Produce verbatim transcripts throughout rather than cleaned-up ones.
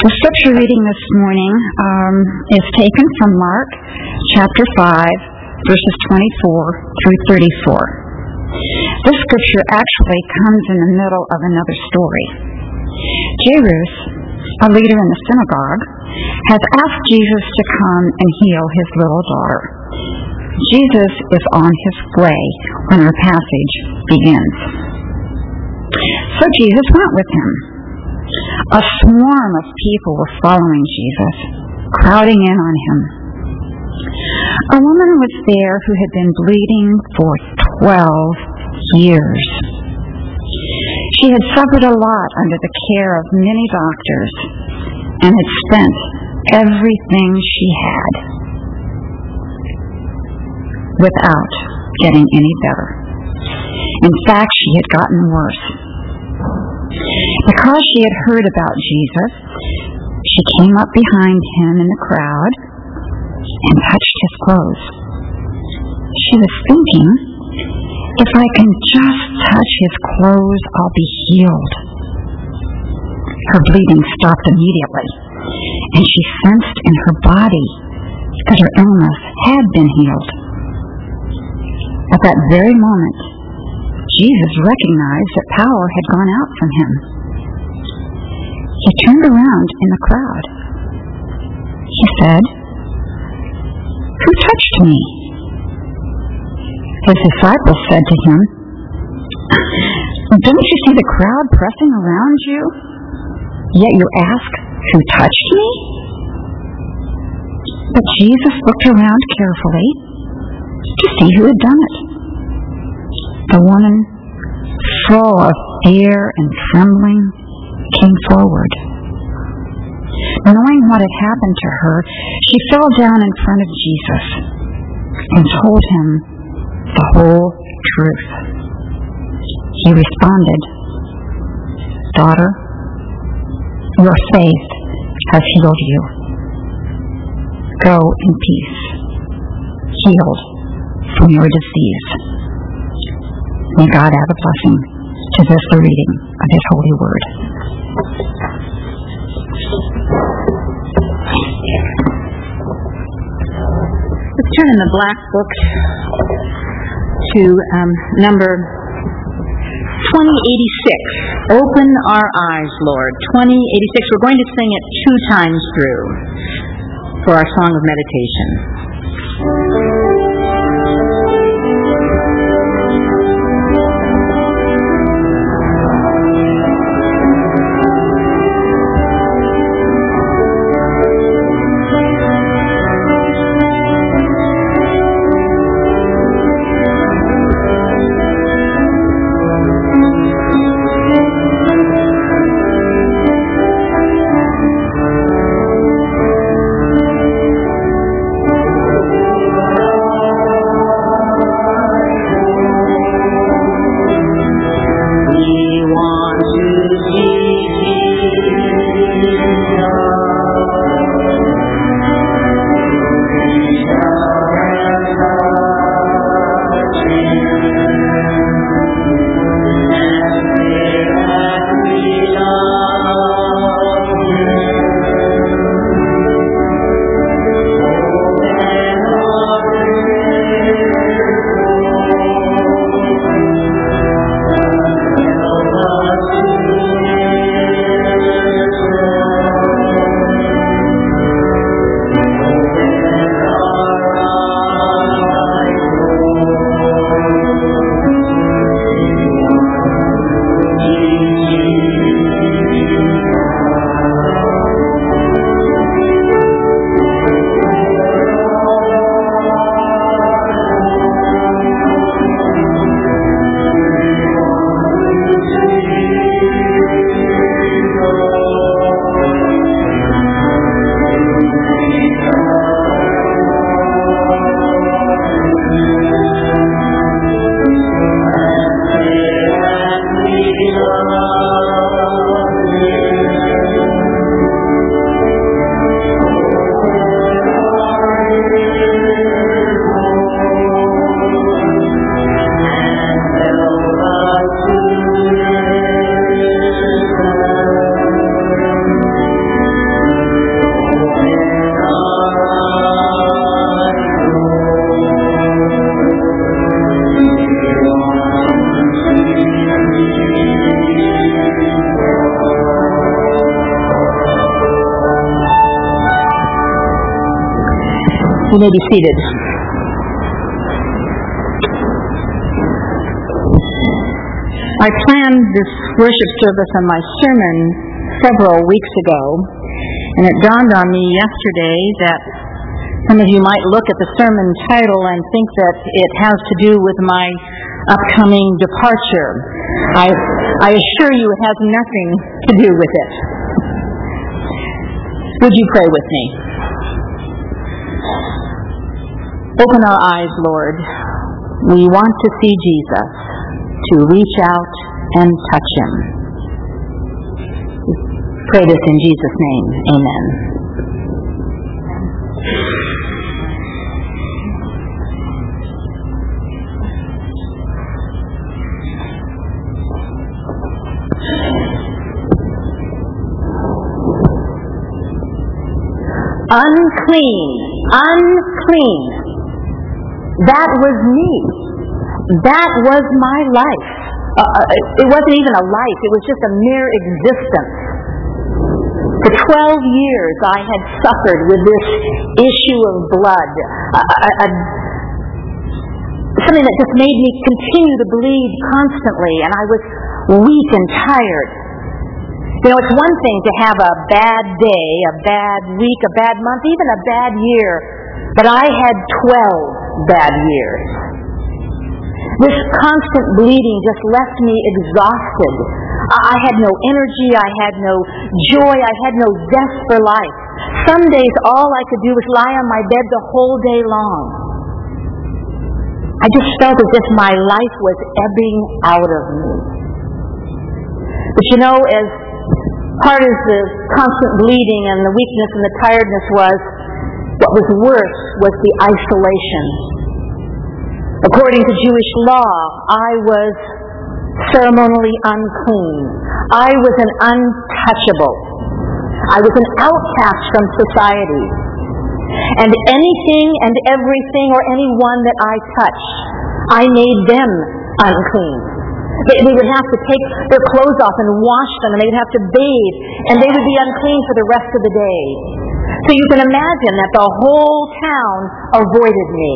The scripture reading this morning um, is taken from Mark chapter five, verses twenty-four through thirty-four. This scripture actually comes in the middle of another story. Jairus, a leader in the synagogue, has asked Jesus to come and heal his little daughter. Jesus is on his way when our passage begins. So Jesus went with him. A swarm of people were following Jesus, crowding in on him. A woman was there who had been bleeding for twelve years. She had suffered a lot under the care of many doctors and had spent everything she had without getting any better. In fact, she had gotten worse. Because she had heard about Jesus, she came up behind him in the crowd and touched his clothes. She was thinking, if I can just touch his clothes, I'll be healed. Her bleeding stopped immediately, and she sensed in her body that her illness had been healed. At that very moment, Jesus recognized that power had gone out from him. He turned around in the crowd. He said, "Who touched me?" His disciples said to him, "Don't you see the crowd pressing around you? Yet you ask, 'Who touched me?'" But Jesus looked around carefully to see who had done it. The woman, full of fear and trembling, came forward. Knowing what had happened to her, she fell down in front of Jesus and told him the whole truth. He responded, "Daughter, your faith has healed you. Go in peace, healed from your disease." May God add a blessing to this, the reading of his holy word. Let's turn in the black book to um, number twenty eighty-six. Open our eyes, Lord. twenty eighty-six. We're going to sing it two times through for our song of meditation. Thank you. You may be seated. I planned this worship service on my sermon several weeks ago, and it dawned on me yesterday that some of you might look at the sermon title and think that it has to do with my upcoming departure. I, I assure you it has nothing to do with it. Would you pray with me? Open our eyes, Lord. We want to see Jesus, to reach out and touch Him. Pray this in Jesus' name. Amen. Unclean, unclean. That was me. That was my life. Uh, it wasn't even a life. It was just a mere existence. For twelve years I had suffered with this issue of blood. A, a, a, something that just made me continue to bleed constantly, and I was weak and tired. You know, it's one thing to have a bad day, a bad week, a bad month, even a bad year, but I had twelve bad years. This constant bleeding just left me exhausted. I had no energy, I had no joy, I had no zest for life. Some days all I could do was lie on my bed the whole day long. I just felt as if my life was ebbing out of me. But you know, as hard as the constant bleeding and the weakness and the tiredness was, what was worse was the isolation. According to Jewish law, I was ceremonially unclean. I was an untouchable. I was an outcast from society. And anything and everything or anyone that I touched, I made them unclean. They, they would have to take their clothes off and wash them, and they would have to bathe, and they would be unclean for the rest of the day. So you can imagine that the whole town avoided me.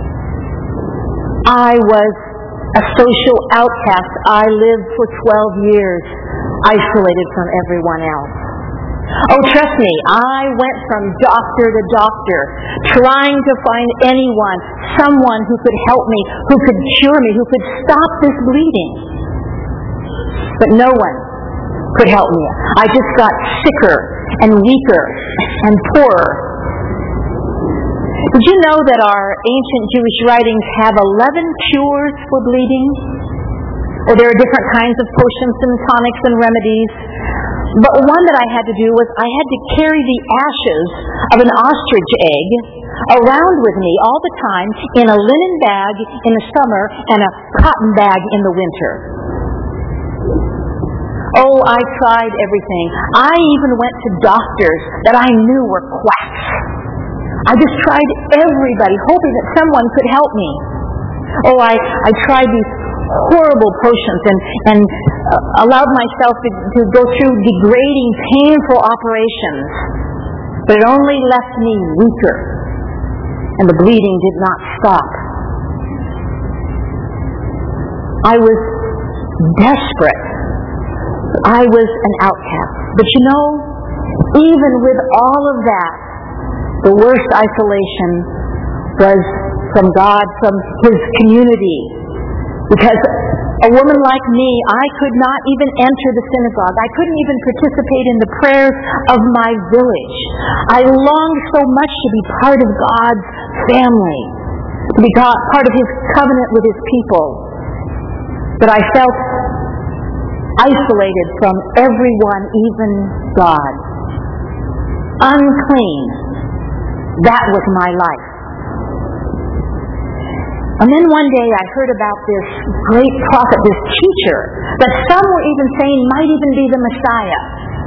I was a social outcast. I lived for twelve years, isolated from everyone else. Oh, trust me, I went from doctor to doctor, trying to find anyone, someone who could help me, who could cure me, who could stop this bleeding. But no one could help me. I just got sicker and weaker and poorer. Did you know that our ancient Jewish writings have eleven cures for bleeding? Or there are different kinds of potions and tonics and remedies. But one that I had to do was I had to carry the ashes of an ostrich egg around with me all the time in a linen bag in the summer and a cotton bag in the winter. Oh, I tried everything. I even went to doctors that I knew were quacks. I just tried everybody, hoping that someone could help me. Oh, I, I tried these horrible potions and, and uh, allowed myself to, to go through degrading, painful operations. But it only left me weaker, and the bleeding did not stop. I was desperate. I was an outcast. But you know, even with all of that, the worst isolation was from God, from His community. Because a woman like me, I could not even enter the synagogue. I couldn't even participate in the prayers of my village. I longed so much to be part of God's family, to be God, part of His covenant with His people, that I felt isolated from everyone, even God. Unclean. That was my life. And then one day I heard about this great prophet, this teacher, that some were even saying might even be the Messiah.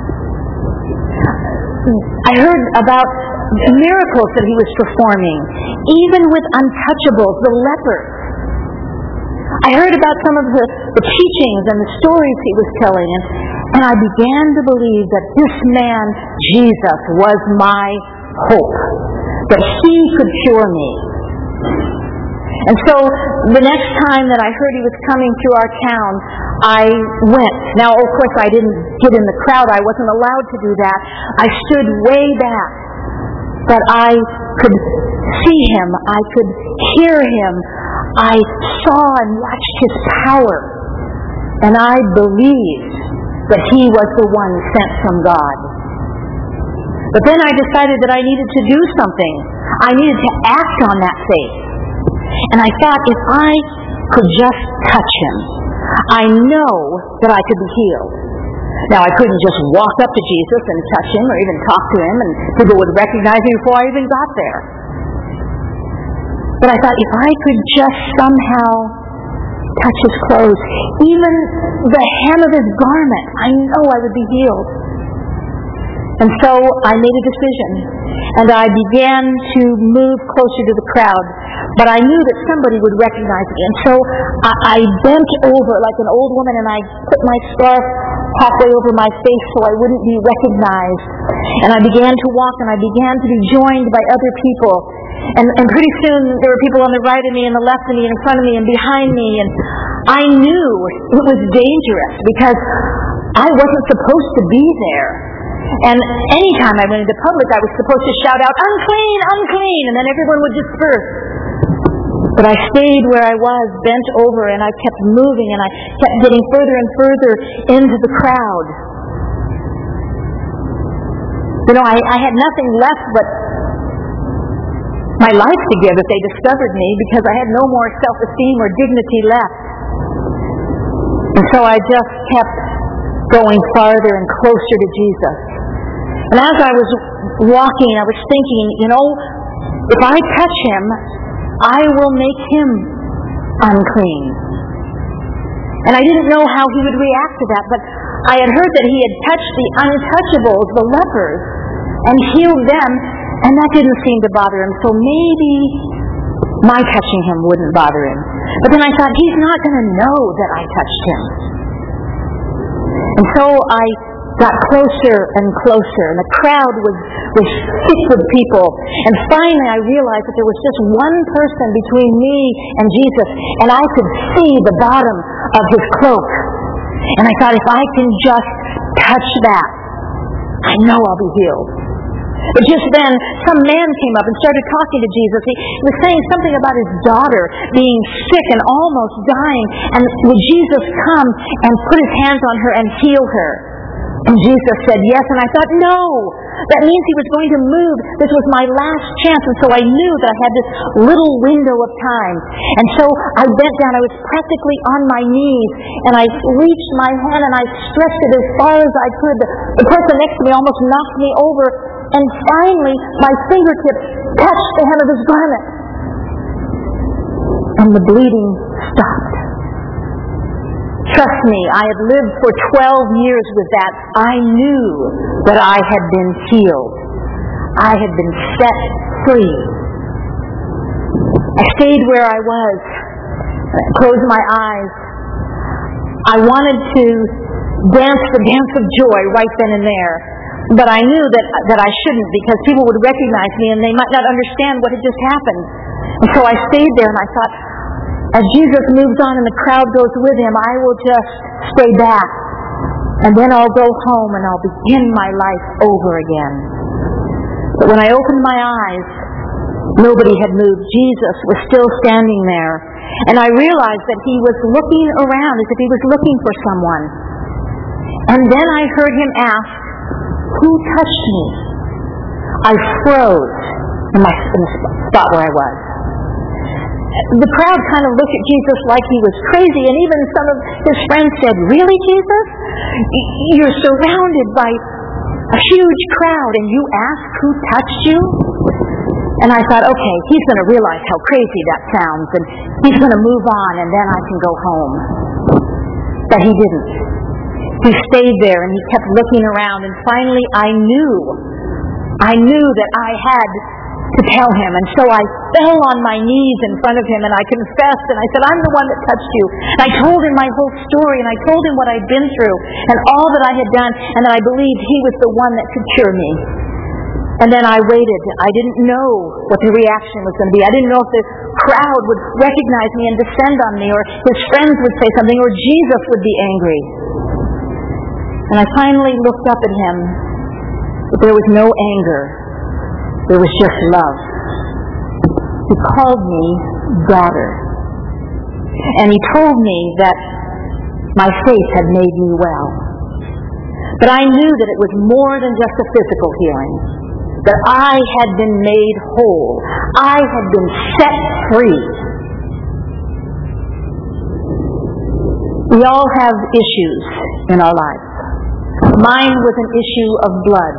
I heard about miracles that he was performing, even with untouchables, the lepers. I heard about some of the, the teachings and the stories he was telling, and, and I began to believe that this man, Jesus, was my hope. that He could cure me. And so the next time that I heard He was coming through our town, I went. Now, of course, I didn't get in the crowd. I wasn't allowed to do that. I stood way back. But I could see Him. I could hear Him. I saw and watched His power. And I believed that He was the one sent from God. But then I decided that I needed to do something. I needed to act on that faith. And I thought, if I could just touch Him, I know that I could be healed. Now, I couldn't just walk up to Jesus and touch Him or even talk to Him, and people would recognize me before I even got there. But I thought, if I could just somehow touch His clothes, even the hem of His garment, I know I would be healed. And so I made a decision, and I began to move closer to the crowd. But I knew that somebody would recognize me, and so I, I bent over like an old woman, and I put my scarf halfway over my face so I wouldn't be recognized. And I began to walk, and I began to be joined by other people. And, and pretty soon there were people on the right of me, and the left of me, and in front of me, and behind me. And I knew it was dangerous because I wasn't supposed to be there. And anytime I went into public, I was supposed to shout out, "Unclean, unclean," and then everyone would disperse. But I stayed where I was, bent over, and I kept moving, and I kept getting further and further into the crowd. You know, I, I had nothing left but my life to give if they discovered me, because I had no more self-esteem or dignity left. And so I just kept going farther and closer to Jesus. And as I was walking, I was thinking, you know, if I touch Him, I will make Him unclean. And I didn't know how He would react to that, but I had heard that He had touched the untouchables, the lepers, and healed them, and that didn't seem to bother Him. So maybe my touching Him wouldn't bother Him. But then I thought, He's not going to know that I touched Him. And so I got closer and closer, and the crowd was, was thick with people. And finally I realized that there was just one person between me and Jesus, and I could see the bottom of His cloak. And I thought, if I can just touch that, I know I'll be healed. But just then, some man came up and started talking to Jesus. He was saying something about his daughter being sick and almost dying. And would Jesus come and put His hands on her and heal her? And Jesus said yes. And I thought, no, that means He was going to move. This was my last chance. And so I knew that I had this little window of time. And so I bent down. I was practically on my knees. And I reached my hand and I stretched it as far as I could. The person next to me almost knocked me over. And finally, my fingertips touched the hem of His garment. And the bleeding stopped. Trust me, I had lived for twelve years with that. I knew that I had been healed. I had been set free. I stayed where I was. I closed my eyes. I wanted to dance the dance of joy right then and there. But I knew that that I shouldn't, because people would recognize me and they might not understand what had just happened. And so I stayed there, and I thought, as Jesus moves on and the crowd goes with Him, I will just stay back. And then I'll go home and I'll begin my life over again. But when I opened my eyes, nobody had moved. Jesus was still standing there. And I realized that He was looking around as if He was looking for someone. And then I heard Him ask, "Who touched me?" I froze in, my, in the spot where I was. The crowd kind of looked at Jesus like he was crazy, and even some of His friends said, "Really, Jesus? You're surrounded by a huge crowd, and you ask who touched you?" And I thought, okay, He's going to realize how crazy that sounds, and He's going to move on, and then I can go home. But He didn't. He stayed there, and He kept looking around, and finally I knew, I knew that I had to tell Him. And so I fell on my knees in front of Him, and I confessed, and I said, "I'm the one that touched you." And I told Him my whole story, and I told Him what I'd been through, and all that I had done, and that I believed He was the one that could cure me. And then I waited. I didn't know what the reaction was going to be. I didn't know if the crowd would recognize me and descend on me, or his friends would say something, or Jesus would be angry. And I finally looked up at him, but there was no anger. There was just love. He called me daughter. And he told me that my faith had made me well. But I knew that it was more than just a physical healing. That I had been made whole. I had been set free. We all have issues in our lives. Mine was an issue of blood.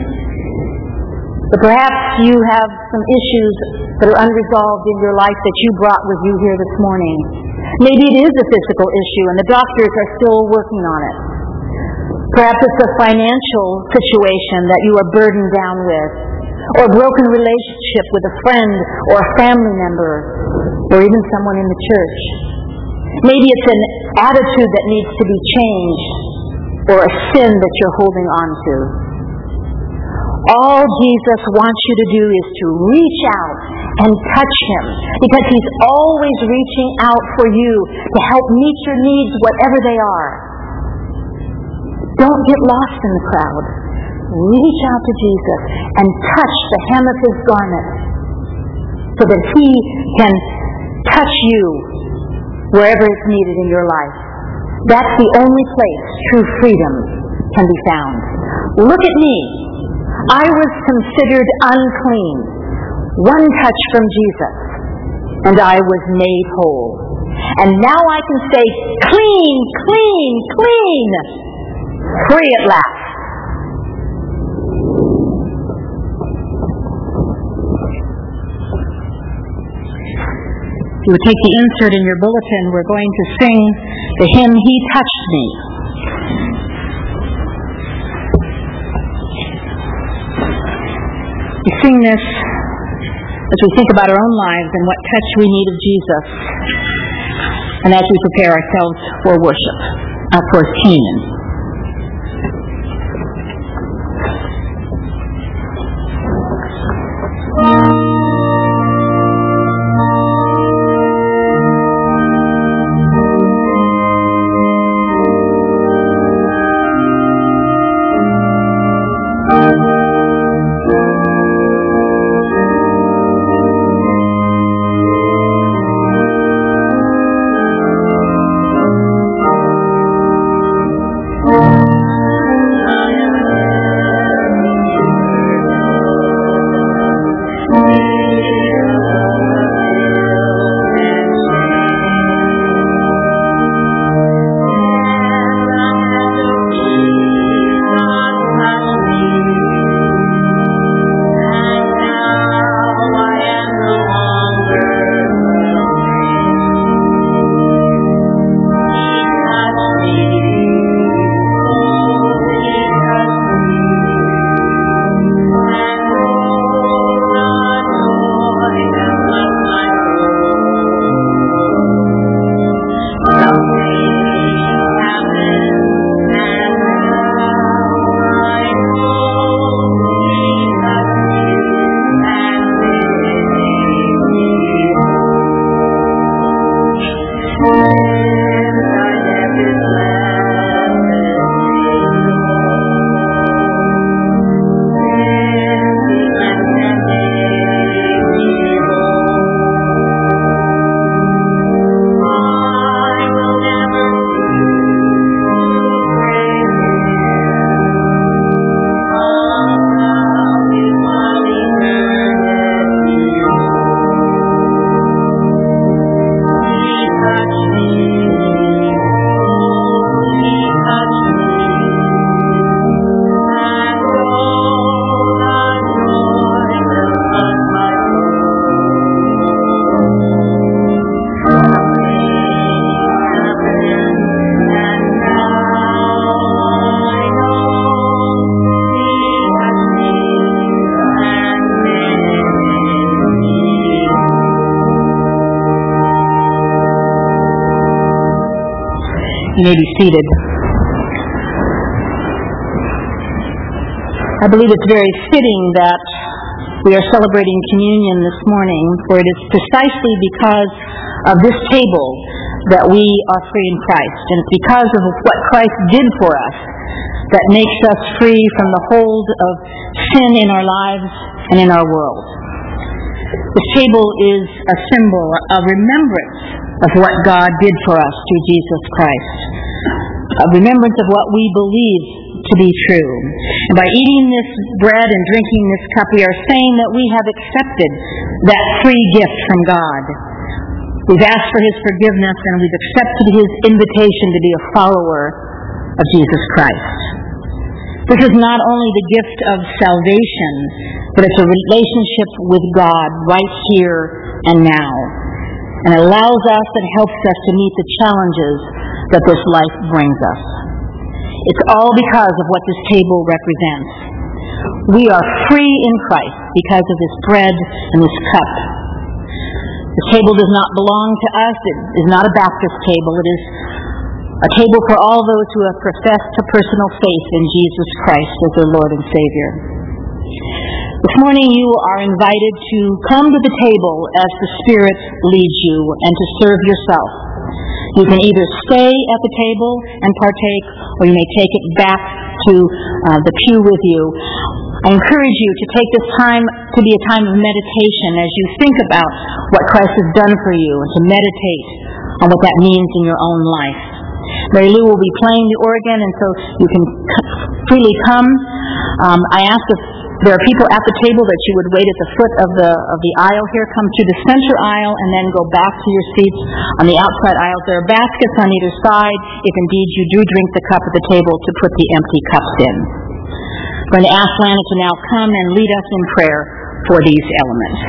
But perhaps you have some issues that are unresolved in your life that you brought with you here this morning. Maybe it is a physical issue and the doctors are still working on it. Perhaps it's a financial situation that you are burdened down with, or a broken relationship with a friend or a family member, or even someone in the church. Maybe it's an attitude that needs to be changed, or a sin that you're holding on to. All Jesus wants you to do is to reach out and touch him, because he's always reaching out for you to help meet your needs, whatever they are. Don't get lost in the crowd. Reach out to Jesus and touch the hem of his garment so that he can touch you wherever it's needed in your life. That's the only place true freedom can be found. Look at me. I was considered unclean. One touch from Jesus, and I was made whole. And now I can say, clean, clean, clean, free at last. If you would take the insert in your bulletin, we're going to sing the hymn, He Touched Me. We sing this as we think about our own lives and what touch we need of Jesus, and as we prepare ourselves for worship, uh, for Canaan. You may be seated. I believe it's very fitting that we are celebrating communion this morning, for it is precisely because of this table that we are free in Christ. And it's because of what Christ did for us that makes us free from the hold of sin in our lives and in our world. This table is a symbol of remembrance of what God did for us through Jesus Christ, a remembrance of what we believe to be true. And by eating this bread and drinking this cup, we are saying that we have accepted that free gift from God. We've asked for His forgiveness, and we've accepted His invitation to be a follower of Jesus Christ. This is not only the gift of salvation, but it's a relationship with God right here and now, and allows us and helps us to meet the challenges that this life brings us. It's all because of what this table represents. We are free in Christ because of this bread and this cup. The table does not belong to us. It is not a Baptist table. It is a table for all those who have professed a personal faith in Jesus Christ as their Lord and Savior. This morning you are invited to come to the table as the Spirit leads you and to serve yourself. You can either stay at the table and partake, or you may take it back to uh, the pew with you. I encourage you to take this time to be a time of meditation as you think about what Christ has done for you, and to meditate on what that means in your own life. Mary Lou will be playing the organ, and so you can freely come. Um, I ask if there are people at the table that you would wait at the foot of the of the aisle here. Come to the center aisle and then go back to your seats on the outside aisles. There are baskets on either side if indeed you do drink the cup at the table to put the empty cups in. I'm going to ask Lana to now come and lead us in prayer for these elements.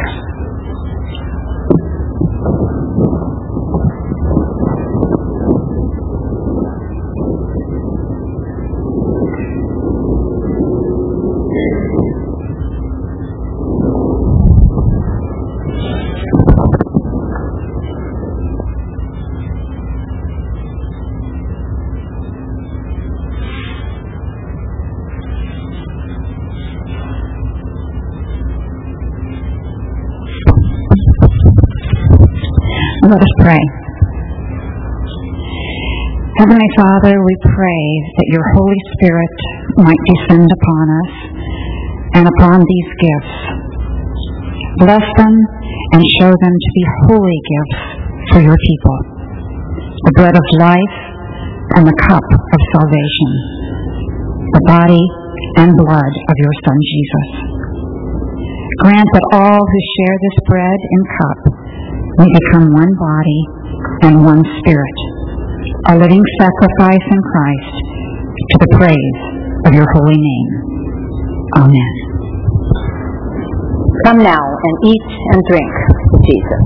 Let us pray. Heavenly Father, we pray that your Holy Spirit might descend upon us and upon these gifts. Bless them and show them to be holy gifts for your people, the bread of life and the cup of salvation, the body and blood of your Son Jesus. Grant that all who share this bread and cup may become one body and one spirit, a living sacrifice in Christ to the praise of your holy name. Amen. Come now and eat and drink with Jesus.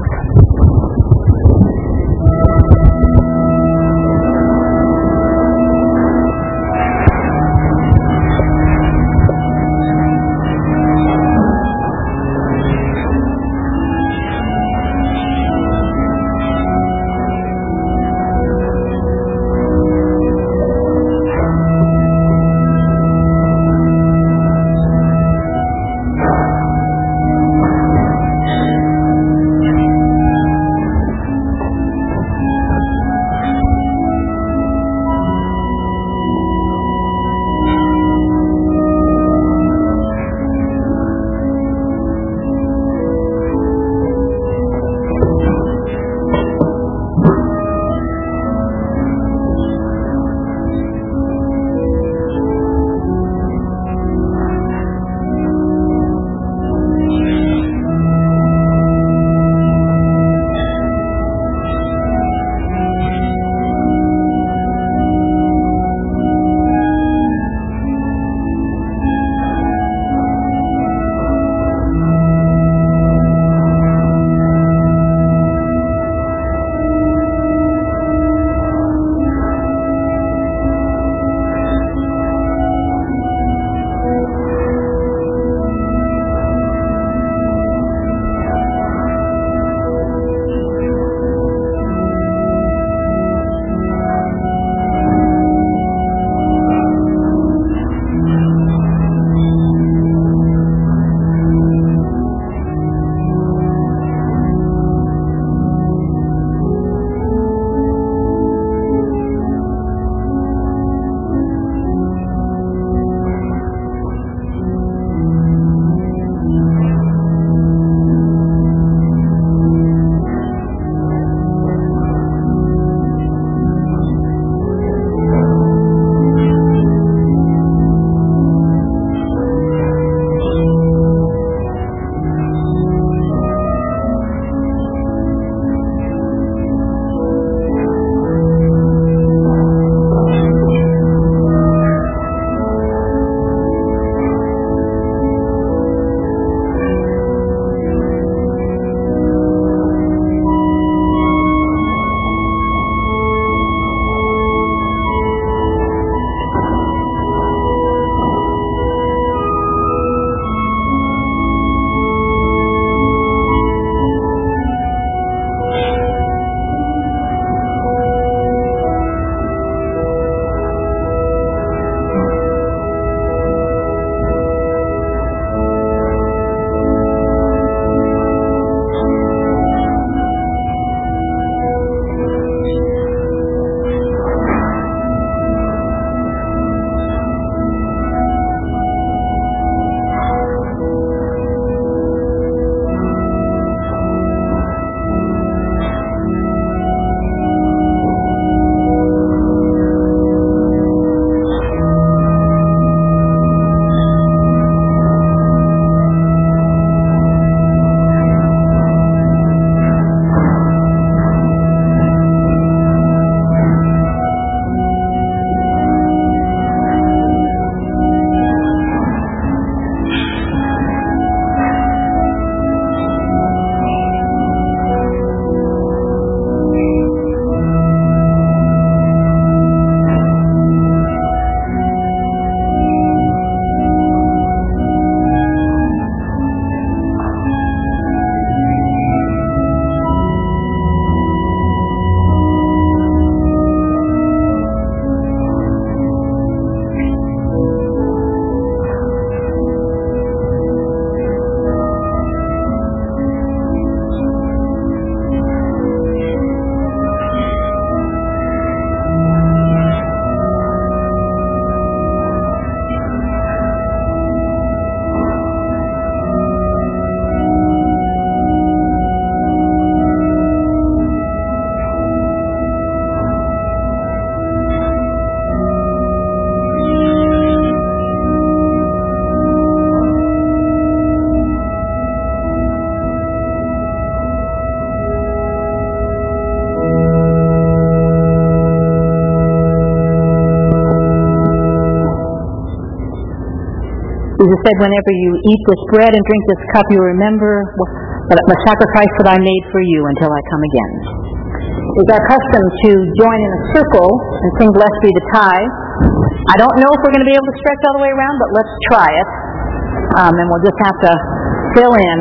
said, whenever you eat this bread and drink this cup, you remember the sacrifice that I made for you until I come again. It's our custom to join in a circle and sing Blessed Be the Tie. I don't know if we're going to be able to stretch all the way around, but let's try it. Um, and we'll just have to fill in.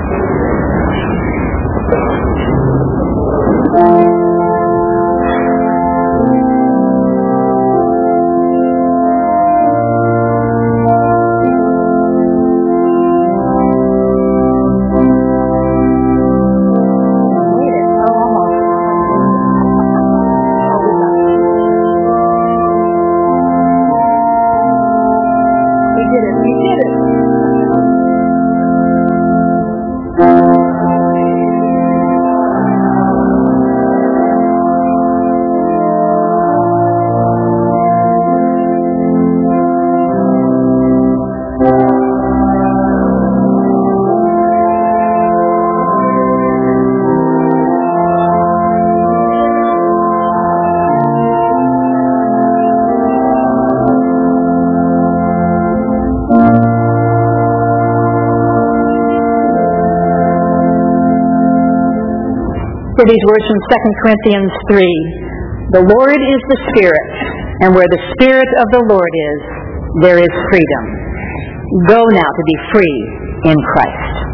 These words from Second Corinthians three. The Lord is the Spirit, and where the Spirit of the Lord is, there is freedom. Go now to be free in Christ.